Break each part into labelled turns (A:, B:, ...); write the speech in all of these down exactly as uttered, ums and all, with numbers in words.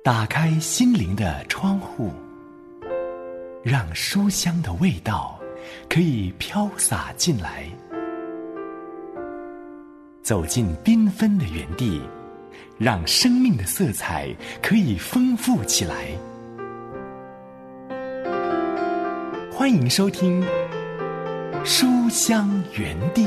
A: 打开心灵的窗户，让书香的味道可以飘洒进来。走进缤纷的园地，让生命的色彩可以丰富起来。欢迎收听书香园地。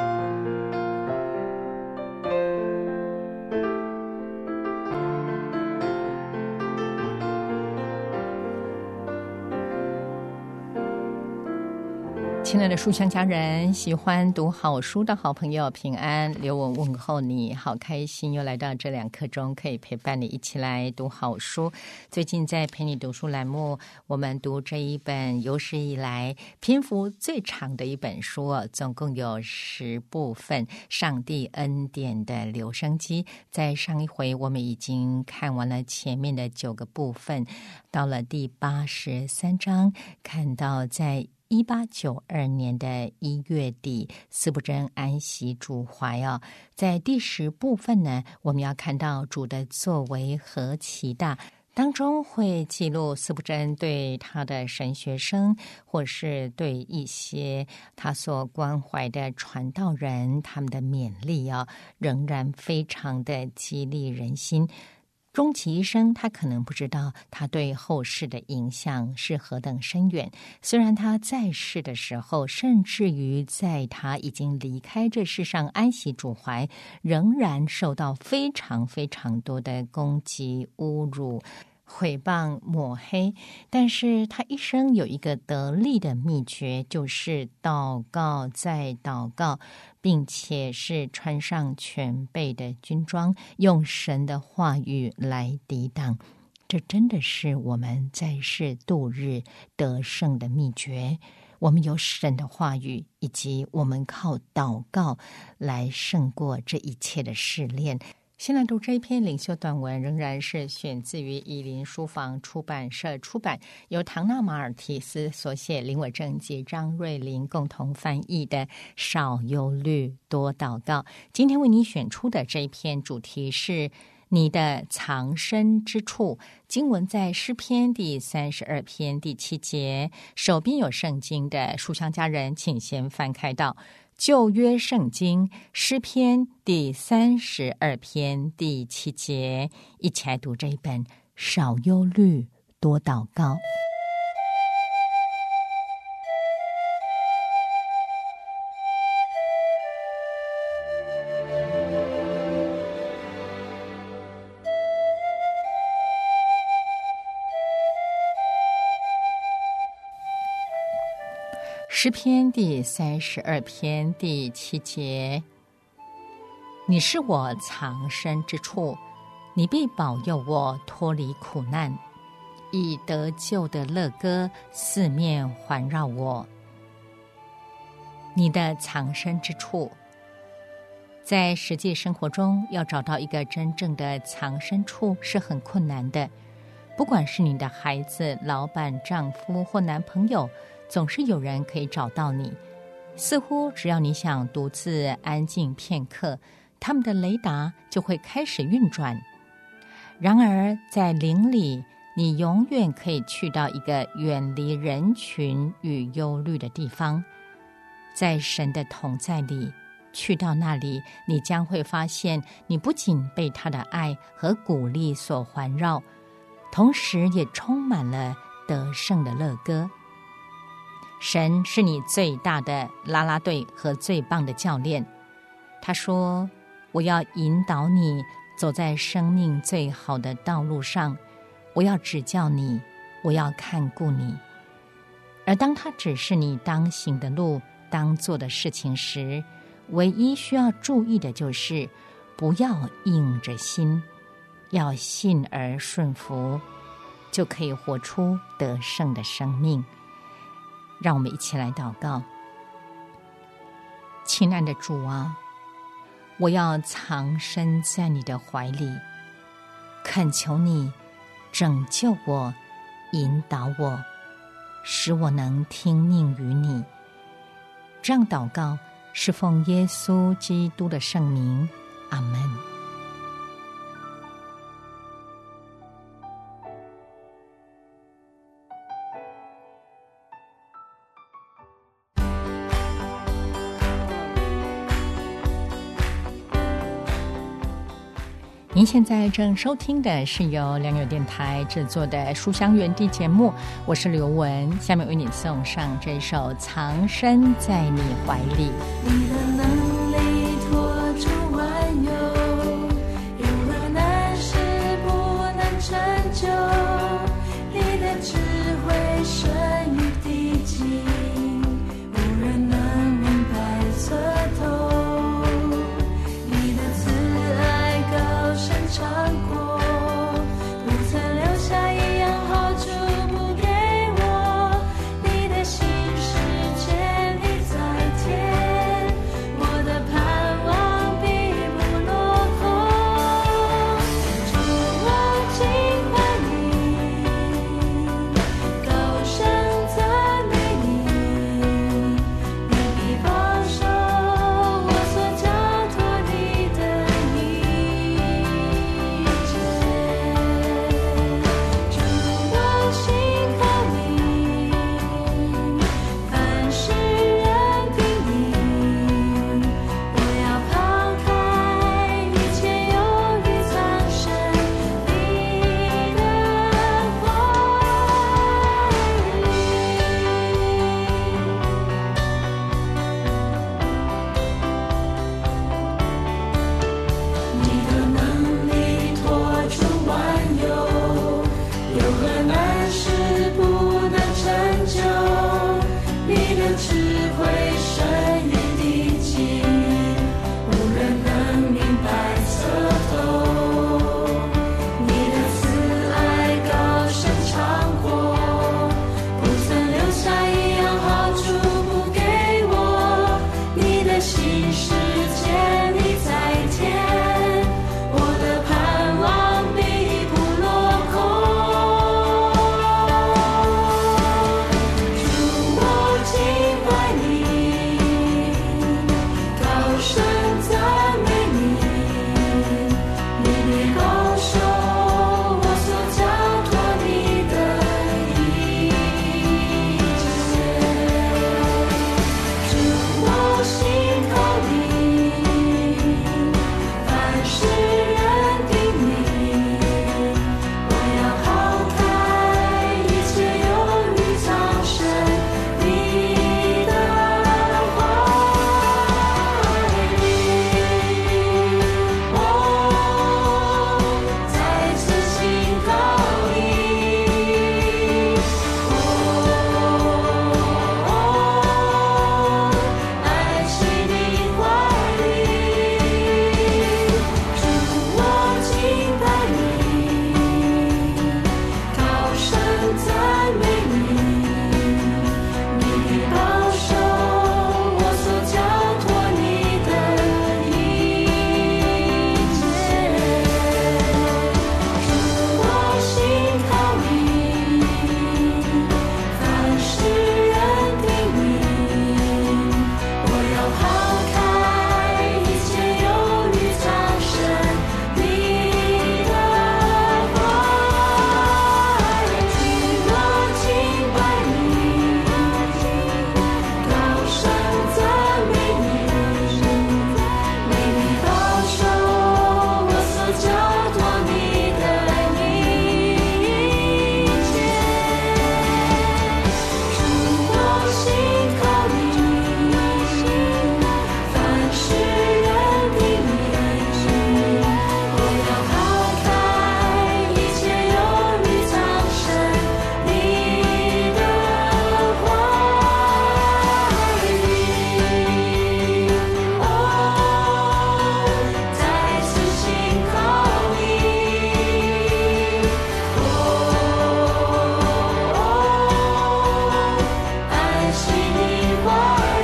B: 亲爱的书香家人，喜欢读好书的好朋友平安，刘文问候你，好开心又来到这两刻钟，可以陪伴你一起来读好书。最近在陪你读书栏目，我们读这一本有史以来篇幅最长的一本书，总共有十部分，上帝恩典的留声机。在上一回我们已经看完了前面的九个部分，到了第八十三章，看到在一八九二年的一月底，司布真安息主怀哦。在第十部分呢，我们要看到主的作为何其大，当中会记录司布真对他的神学生，或是对一些他所关怀的传道人，他们的勉励哦，仍然非常的激励人心。终其一生，他可能不知道他对后世的影响是何等深远。虽然他在世的时候，甚至于在他已经离开这世上安息主怀，仍然受到非常非常多的攻击、侮辱、毁谤、抹黑，但是他一生有一个得力的秘诀，就是祷告再祷告，并且是穿上全备的军装，用神的话语来抵挡。这真的是我们在世度日得胜的秘诀。我们有神的话语，以及我们靠祷告来胜过这一切的试炼。现在读这一篇领袖短文，仍然是选自于以林书房出版社出版，由唐纳马尔提斯所写，林伟正及张瑞麟共同翻译的《少忧虑多祷告》。今天为你选出的这一篇主题是你的藏身之处，经文在诗篇第三十二篇第七节。手边有圣经的书香家人，请先翻开到旧约圣经诗篇第三十二篇第七节，一起来读这一本少忧虑多祷告。诗篇第三十二篇第七节，你是我藏身之处，你必保佑我脱离苦难，以得救的乐歌四面环绕我。你的藏身之处，在实际生活中要找到一个真正的藏身处是很困难的。不管是你的孩子、老板、丈夫或男朋友，总是有人可以找到你。似乎只要你想独自安静片刻，他们的雷达就会开始运转。然而在灵里，你永远可以去到一个远离人群与忧虑的地方。在神的同在里，去到那里，你将会发现，你不仅被他的爱和鼓励所环绕，同时也充满了得胜的乐歌。神是你最大的啦啦队和最棒的教练。他说，我要引导你走在生命最好的道路上，我要指教你，我要看顾你。而当他指示你当行的路、当做的事情时，唯一需要注意的就是不要硬着心，要信而顺服，就可以活出得胜的生命。让我们一起来祷告。亲爱的主啊，我要藏身在你的怀里，恳求你拯救我，引导我，使我能听命于你。这样祷告是奉耶稣基督的圣名，阿们。 您现在正收听的是由良友电台制作的《书香园地》节目，我是刘雯，下面为你送上这首《藏身在你怀里》。
C: 你的能力托住万有，有何难事不能成就？你的智慧深于地极，无人能明白彻透。你的慈爱高深长阔，不曾留下一样好处不给我。你的心事建立在天，我的盼望必不落空。主，我敬拜你，高声赞美你，你必保守我所交托你的一切。主，我信靠你，凡事认定你，我要抛开一切忧虑，藏身你的怀里。你的能力托住万有，有何难事不能成就？你的智慧深于地极，无人能明白彻透。你的慈爱高深长阔，不曾留下一样好处不给我。你的心事建立在天，我的盼望必不落空。主，我敬拜你，高声赞美你，你必保守我所交托你的一切。主，我信靠你，凡事认定你，我要抛开一切忧虑，藏身你的怀里。哦，再次信靠你，哦，安息你怀里。主，我敬拜你，高声赞美你，你必保守我所交托你的一切。主，我信靠你，凡事认定你，我要抛开一切忧虑，藏身你的怀里。我敬拜你，高声赞美你，你必保守我所交托你的一切。主，我信靠你，凡事认定你，我要抛开一切忧虑，藏身你的怀里。哦，再次信靠你，哦，安息你怀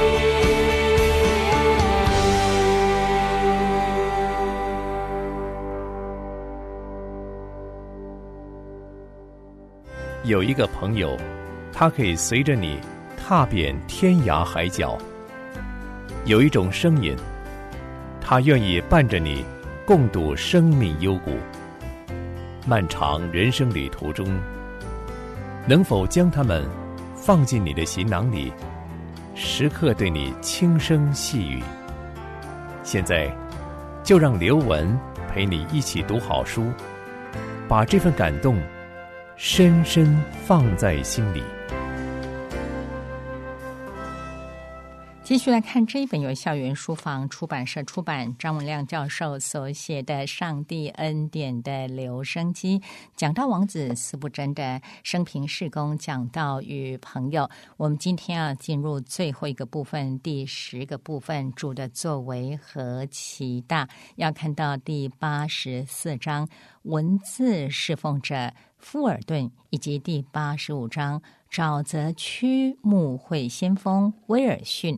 D: 里。有一个朋友，他可以随着你踏遍天涯海角；有一种声音，他愿意伴着你共度生命幽谷。漫长人生旅途中，能否将它们放进你的行囊里，时刻对你轻声细语？现在，就让刘雯陪你一起读好书，把这份感动深深放在心里。
B: 继续来看这一本由校园书房出版社出版，张文亮教授所写的《上帝恩典的留声机》，讲到王子司布真的生平事工，讲到与朋友。我们今天要进入最后一个部分，第十个部分，主的作为何其大。要看到第八十四章文字侍奉者富尔顿，以及第八十五章沼泽区牧会先锋威尔逊。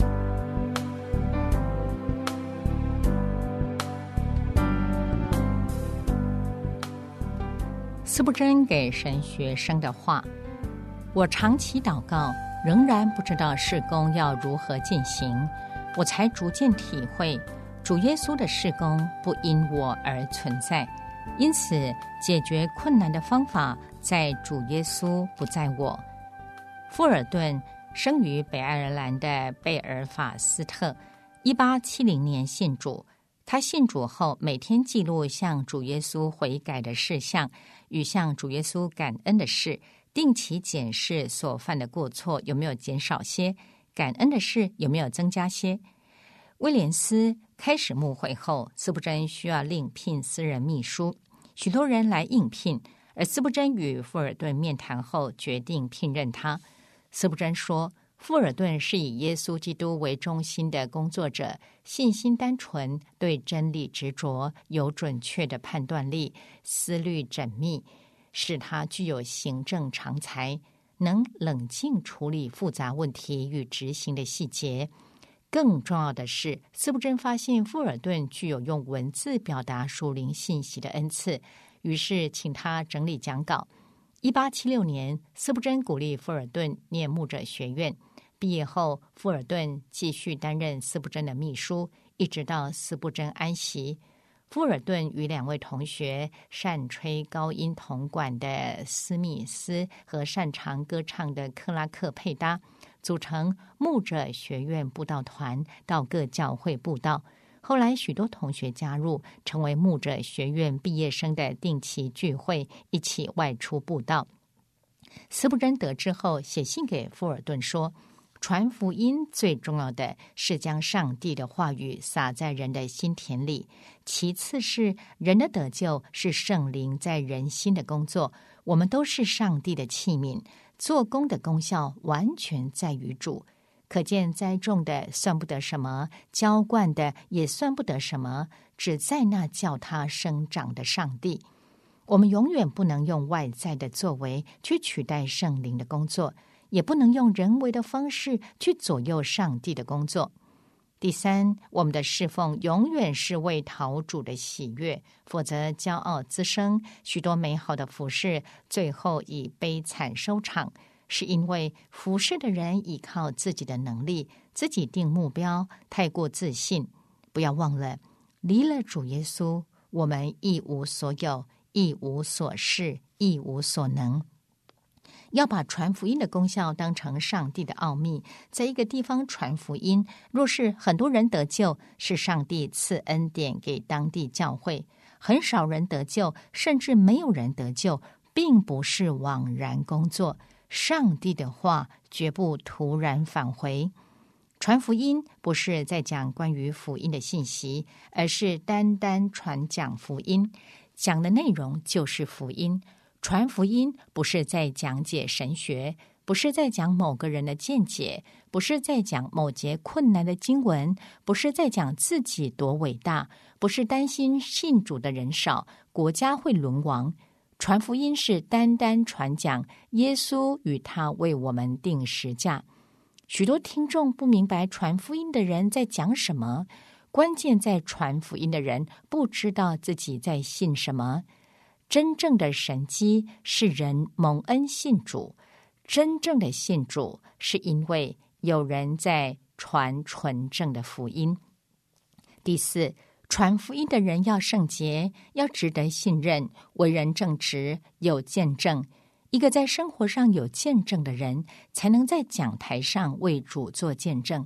B: 司布真给神学生的话：我长期祷告，仍然不知道事工要如何进行，我才逐渐体会主耶稣的事工不因我而存在，因此解决困难的方法在主耶稣，不在我。富尔顿生于北爱尔兰的贝尔法斯特，一八七零年信主。他信主后，每天记录向主耶稣悔改的事项与向主耶稣感恩的事，定期检视所犯的过错有没有减少些，感恩的事有没有增加些。威廉斯开始牧会后，司布真需要另聘私人秘书，许多人来应聘，而司布真与富尔顿面谈后决定聘任他。司布真说，富尔顿是以耶稣基督为中心的工作者，信心单纯，对真理执着，有准确的判断力，思虑缜密，使他具有行政长才，能冷静处理复杂问题与执行的细节。更重要的是，司布真发现富尔顿具有用文字表达属灵信息的恩赐，于是请他整理讲稿。一八七六年，司布真鼓励富尔顿念牧者学院。毕业后，富尔顿继续担任司布真的秘书，一直到司布真安息。富尔顿与两位同学，善吹高音铜管的斯密斯和擅长歌唱的克拉克配搭，组成牧者学院布道团，到各教会布道。后来许多同学加入，成为牧者学院毕业生的定期聚会，一起外出布道。司布真得知后，写信给富尔顿说，传福音最重要的是将上帝的话语撒在人的心田里，其次是人的得救是圣灵在人心的工作，我们都是上帝的器皿，做工的功效完全在于主。可见栽种的算不得什么，浇灌的也算不得什么，只在那叫它生长的上帝。我们永远不能用外在的作为去取代圣灵的工作，也不能用人为的方式去左右上帝的工作。第三，我们的侍奉永远是为讨主的喜悦，否则骄傲滋生，许多美好的服事最后以悲惨收场，是因为服事的人依靠自己的能力，自己定目标，太过自信。不要忘了，离了主耶稣，我们一无所有，一无所事，一无所能。要把传福音的功效当成上帝的奥秘，在一个地方传福音，若是很多人得救，是上帝赐恩典给当地教会；很少人得救，甚至没有人得救，并不是枉然工作。上帝的话绝不突然返回。传福音不是在讲关于福音的信息，而是单单传讲福音，讲的内容就是福音。传福音不是在讲解神学，不是在讲某个人的见解，不是在讲某节困难的经文，不是在讲自己多伟大，不是担心信主的人少，国家会沦亡。传福音是单单传讲耶稣与他为我们定十架。许多听众不明白传福音的人在讲什么，关键在传福音的人不知道自己在信什么。真正的神迹是人蒙恩信主，真正的信主是因为有人在传纯正的福音。第四，传福音的人要圣洁，要值得信任，为人正直，有见证。一个在生活上有见证的人，才能在讲台上为主做见证。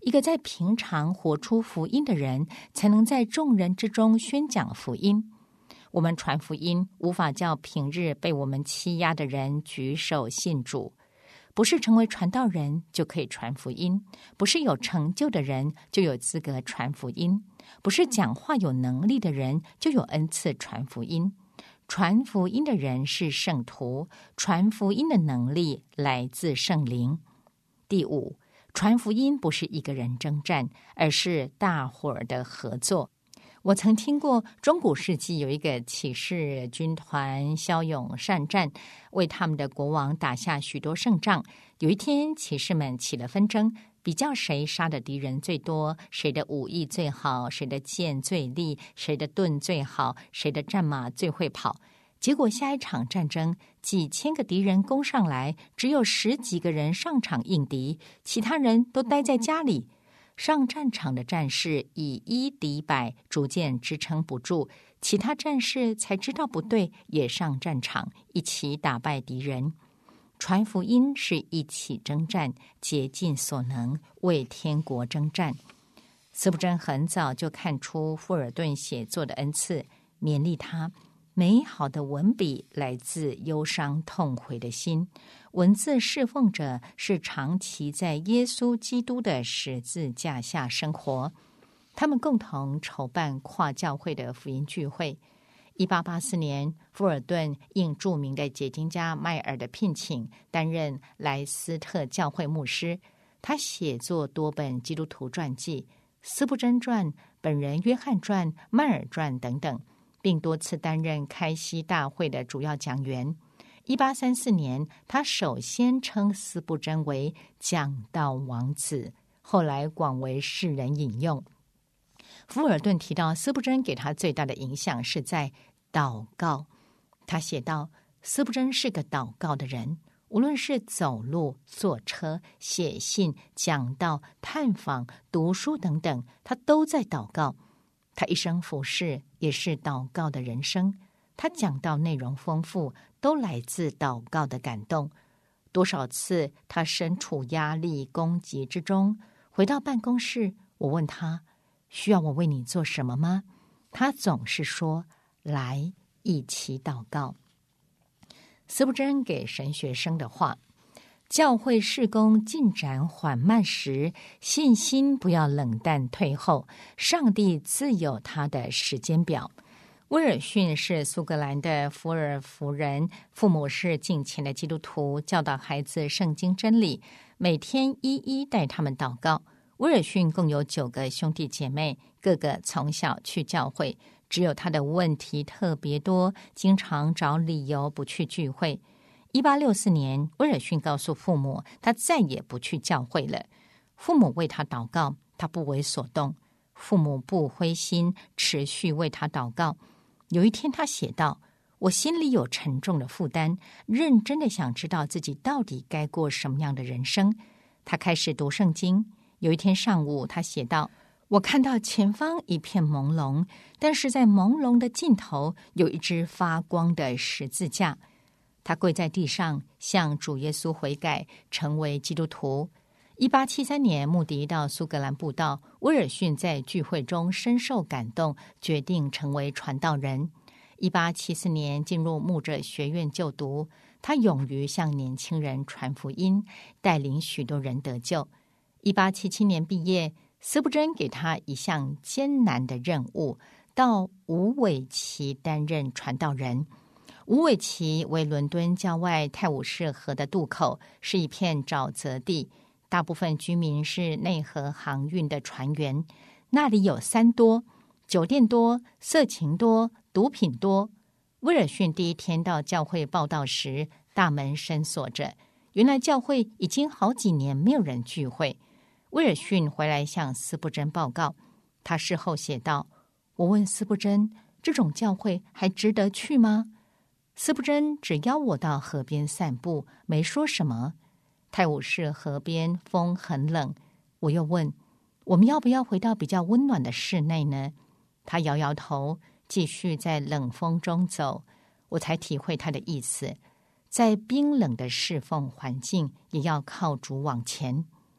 B: 一个在平常活出福音的人，才能在众人之中宣讲福音。我们传福音，无法叫平日被我们欺压的人举手信主。不是成为传道人就可以传福音，不是有成就的人就有资格传福音，不是讲话有能力的人就有恩赐传福音。传福音的人是圣徒，传福音的能力来自圣灵。第五，传福音不是一个人征战，而是大伙儿的合作。我曾听过中古世纪有一个骑士军团骁勇善战，为他们的国王打下许多胜仗。有一天，骑士们起了纷争，比较谁杀的敌人最多，谁的武艺最好，谁的剑最利，谁的盾最好，谁的战马最会跑。结果下一场战争，几千个敌人攻上来，只有十几个人上场应敌，其他人都待在家里。上战场的战士以一敌百，逐渐支撑不住，其他战士才知道不对，也上战场，一起打败敌人。传福音是一起征战，竭尽所能为天国征战。司布真很早就看出富尔顿写作的恩赐，勉励他，美好的文笔来自忧伤痛悔的心，文字侍奉者是长期在耶稣基督的十字架下生活。他们共同筹办跨教会的福音聚会。一八八四年，富尔顿应著名的解经家迈尔的聘请，担任莱斯特教会牧师。他写作多本基督徒传记，司布真传、本人约翰传、迈尔传等等，并多次担任开西大会的主要讲员。一八三四年，他首先称司布真为讲道王子，后来广为世人引用。福尔顿提到，司布真给他最大的影响是在祷告。他写道，司布真是个祷告的人，无论是走路、坐车、写信、讲道、探访、读书等等，他都在祷告。他一生服侍也是祷告的人生，他讲道内容丰富，都来自祷告的感动。多少次他身处压力攻击之中，回到办公室，我问他，需要我为你做什么吗？他总是说，来一起祷告。司布真给神学生的话，教会事工进展缓慢时，信心不要冷淡退后，上帝自有他的时间表。威尔逊是苏格兰的福尔福人，父母是敬虔的基督徒，教导孩子圣经真理，每天一一带他们祷告。威尔逊共有九个兄弟姐妹，个个从小去教会，只有他的问题特别多，经常找理由不去聚会。一八六四年，威尔逊告诉父母，他再也不去教会了。父母为他祷告，他不为所动。父母不灰心，持续为他祷告。有一天他写道，我心里有沉重的负担，认真的想知道自己到底该过什么样的人生。他开始读圣经。有一天上午，他写道，我看到前方一片朦胧，但是在朦胧的尽头有一只发光的十字架。他跪在地上，向主耶稣悔改，成为基督徒。一八七三年，穆迪到苏格兰布道，威尔逊在聚会中深受感动，决定成为传道人。一八七四年，进入牧者学院就读，他勇于向年轻人传福音，带领许多人得救。一八七七年毕业，司布真给他一项艰难的任务，到无尾旗担任传道人。无尾旗为伦敦郊外泰晤士河的渡口，是一片沼泽地，大部分居民是内河航运的船员。那里有三多：酒店多、色情多、毒品多。威尔逊第一天到教会报道时，大门深锁着，原来教会已经好几年没有人聚会。威尔逊回来向司布真报告，他事后写道，我问司布真，这种教会还值得去吗？司布真只邀我到河边散步，没说什么。泰晤士河边风很冷，我又问，我们要不要回到比较温暖的室内呢？他摇摇头，继续在冷风中走。我才体会他的意思，在冰冷的侍奉环境也要靠主往前。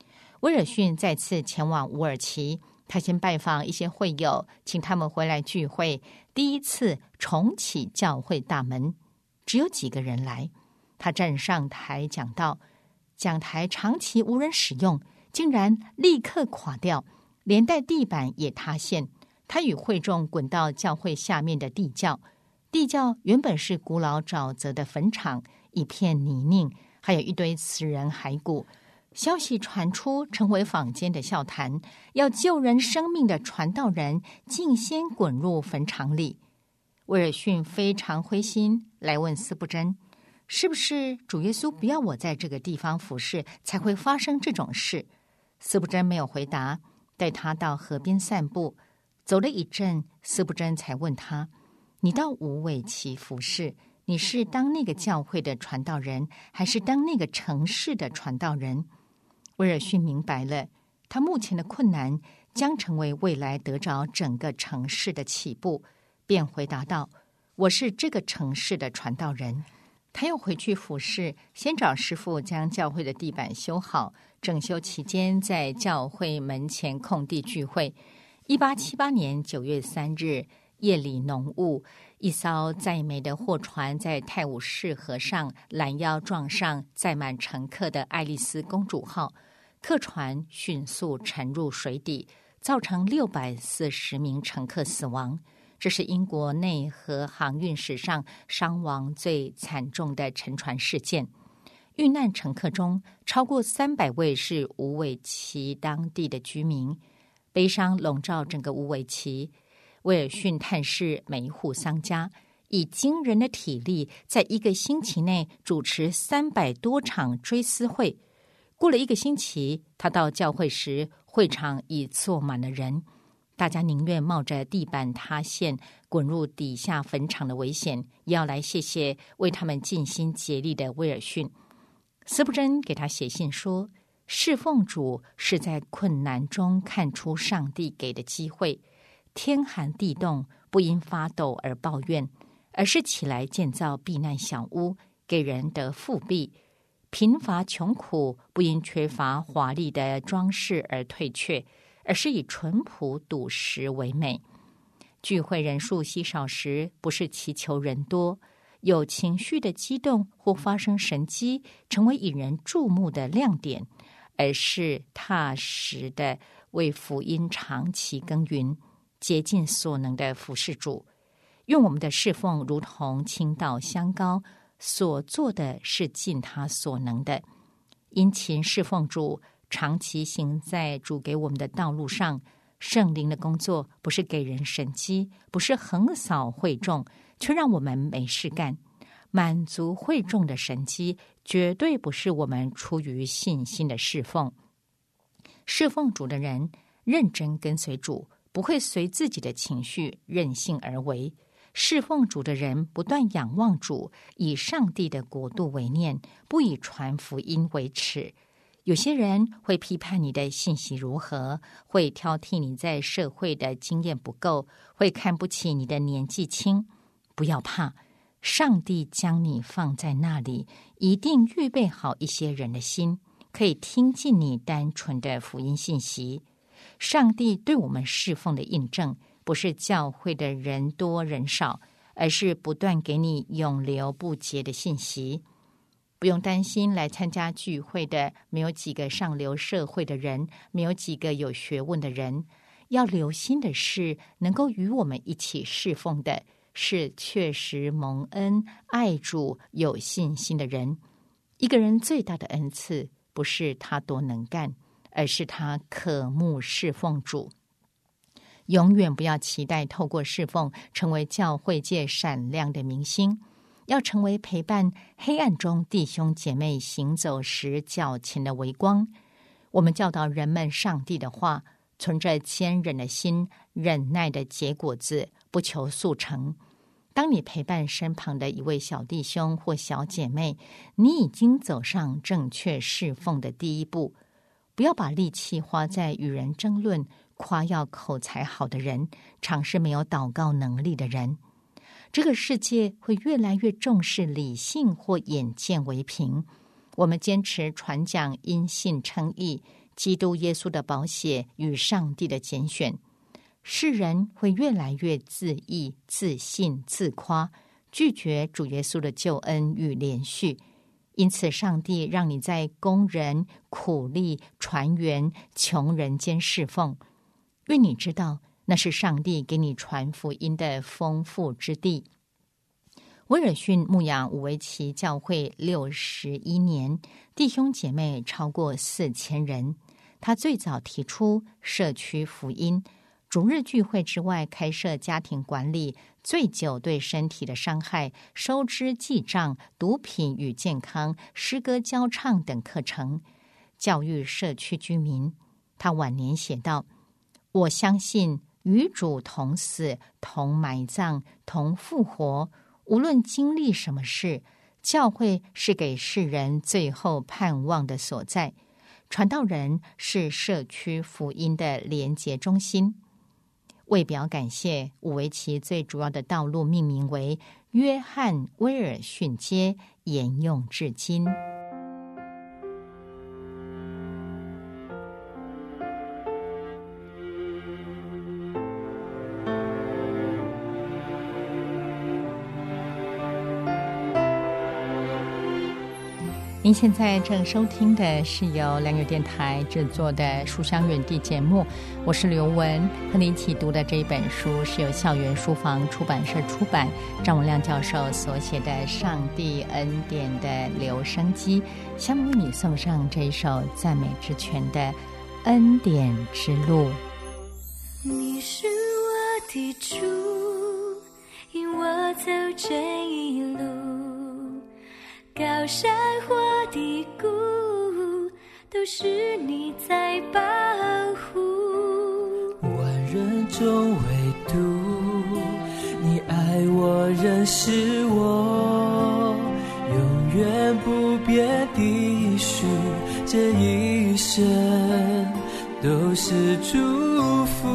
B: 威尔逊再次前往乌尔奇，他先拜访一些会友，请他们回来聚会，第一次重启教会大门。只有几个人来，他站上台讲道，讲台长期无人使用，竟然立刻垮掉，连带地板也塌陷。他与会众滚到教会下面的地窖，地窖原本是古老沼泽的坟场，一片泥泞，还有一堆死人骸骨。消息传出，成为坊间的笑谈。要救人生命的传道人竟先滚入坟场里。威尔逊非常灰心，来问司布真，是不是主耶稣不要我在这个地方服侍，才会发生这种事？司布真没有回答，带他到河边散步。走了一阵，司布真才问他，你到无尾旗服侍，你是当那个教会的传道人，还是当那个城市的传道人？威尔逊明白了，他目前的困难将成为未来得着整个城市的起步，便回答道，我是这个城市的传道人。他又回去服侍，先找师傅将教会的地板修好，整修期间在教会门前空地聚会。一八七八年九月三日，夜里浓雾，一艘载煤的货船在泰晤士河上拦腰撞上载满乘客的爱丽丝公主号，客船迅速沉入水底，造成六百四十名乘客死亡。这是英国内河航运史上伤亡最惨重的沉船事件。遇难乘客中超过三百位是无尾旗当地的居民，悲伤笼罩整个无尾旗。威尔逊探视每一户丧家，以惊人的体力，在一个星期内主持三百多场追思会。过了一个星期，他到教会时，会场已坐满了人，大家宁愿冒着地板塌陷、滚入底下坟场的危险，也要来谢谢为他们尽心竭力的威尔逊。司布真给他写信说，侍奉主是在困难中看出上帝给的机会，天寒地冻不因发抖而抱怨，而是起来建造避难小屋，给人得富庇。贫乏穷苦不因缺乏华丽的装饰而退却，而是以淳朴笃实为美。聚会人数稀少时，不是祈求人多，有情绪的激动或发生神迹成为引人注目的亮点，而是踏实的为福音长期耕耘，竭尽所能的服侍主。用我们的侍奉如同倾倒香膏，所做的是尽他所能的。殷勤侍奉主，长期行在主给我们的道路上。圣灵的工作不是给人神迹，不是横扫会众，却让我们没事干。满足会众的神迹，绝对不是我们出于信心的侍奉。侍奉主的人认真跟随主，不会随自己的情绪任性而为。侍奉主的人不断仰望主，以上帝的国度为念，不以传福音为耻。有些人会批判你的信息如何，会挑剔你在社会的经验不够，会看不起你的年纪轻。不要怕，上帝将你放在那里，一定预备好一些人的心，可以听进你单纯的福音信息。上帝对我们侍奉的印证，不是教会的人多人少，而是不断给你永流不竭的信息。不用担心来参加聚会的没有几个上流社会的人，没有几个有学问的人。要留心的是，能够与我们一起侍奉的是确实蒙恩、爱主、有信心的人。一个人最大的恩赐，不是他多能干，而是他渴慕侍奉主。永远不要期待透过侍奉成为教会界闪亮的明星，要成为陪伴黑暗中弟兄姐妹行走时脚前的微光。我们教导人们上帝的话，存着坚忍的心，忍耐的结果子，不求速成。当你陪伴身旁的一位小弟兄或小姐妹，你已经走上正确侍奉的第一步。不要把力气花在与人争论、夸耀口才好的人，尝试没有祷告能力的人。这个世界会越来越重视理性或眼见为凭。我们坚持传讲因信称义， 基督耶稣的宝血与上帝的拣选，世人会越来越自义、自信、自夸，拒绝主耶稣的救恩与连续。因此上帝让你在工人、苦力、船员、穷人间侍奉，愿你知道那是上帝给你传福音的丰富之地。威尔逊牧养五维旗教会六十一年，弟兄姐妹超过四千人。他最早提出社区福音，主日聚会之外开设家庭管理、醉酒对身体的伤害、收支记账、毒品与健康、诗歌教唱等课程，教育社区居民。他晚年写道：我相信与主同死、同埋葬、同复活，无论经历什么事，教会是给世人最后盼望的所在。传道人是社区福音的连结中心。为表感谢，五维旗最主要的道路命名为约翰威尔逊街，沿用至今。您现在正收听的是由良友电台制作的书香远地节目，我是刘文，和你一起读的这一本书是由校园书房出版社出版，张文亮教授所写的《上帝恩典的留声机》，下面为你送上这一首赞美之泉的《恩典之路》。
C: 你是我的主，引我走这一路，高山或低谷，都是你在保护。
E: 万人中唯独你爱我，认识我，永远不变的许，这一生都是祝福。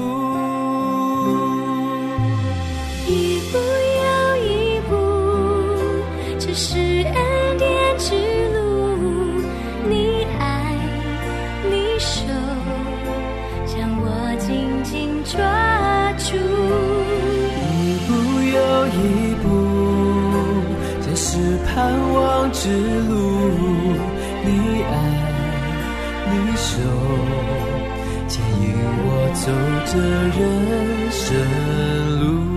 C: 一步又一步，这是恩典之路，你爱你手将我紧紧抓住。
E: 一步又一步，这是盼望之路，你爱你手牵引我走着人生路。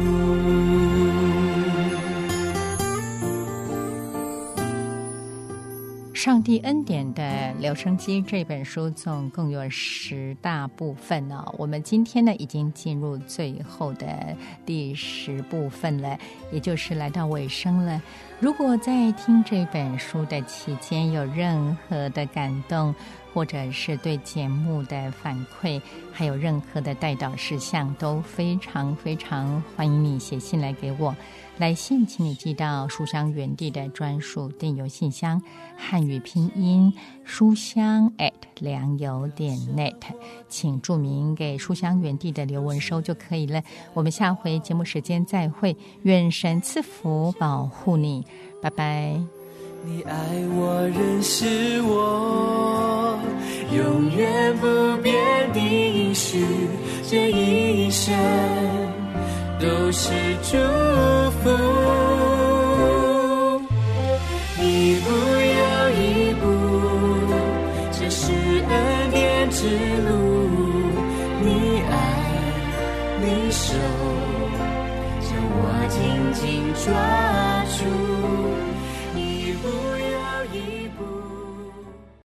B: 上帝恩典的留声机这本书总共有十大部分哦，我们今天呢已经进入最后的第十部分了，也就是来到尾声了。如果在听这本书的期间有任何的感动，或者是对节目的反馈，还有任何的代祷事项，都非常非常欢迎你写信来给我。来信请你寄到书香园地的专属电邮信箱，汉语拼音书香 at 良友点 net， 请注明给书香园地的刘文收就可以了。我们下回节目时间再会，愿神赐福保护你，拜拜。
E: 你爱我，认识我，永远不变的应许，这一生都是祝福。一步又一步，这是恩典之路，你爱你手将我紧紧抓